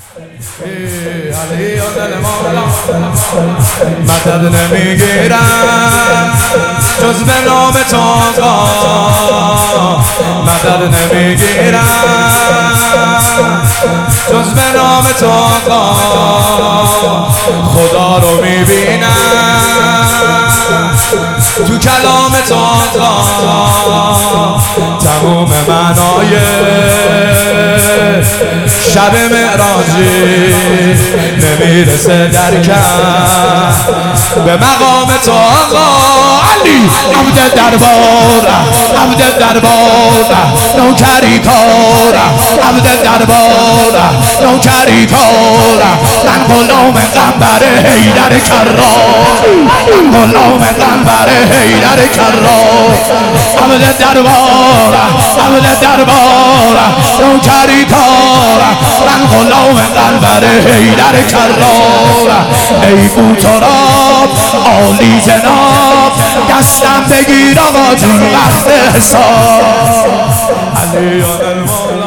علی آدل مولا مدد نمیگیرم جز به نام تو آقا، مدد نمیگیرم جز به نام تو آقا. خدا رو میبینم تو کلام تو آقا، تموم معنای شب معراجی نمیرسه درکم به مقام تو آقا. علی عبد دربار، عبد دربار، نوکری کار، عبد دربار، نوکری کار. من غلام قنبر حیدر کرار، من غلام قنبر حیدر کرار. عبد دربار، عبد دربار، نوکری کار. من غلام قنبر حیدر کرار. ای بوتراب عالی جناب، دستم بگیر آقا جون وقت حساب. علی المولا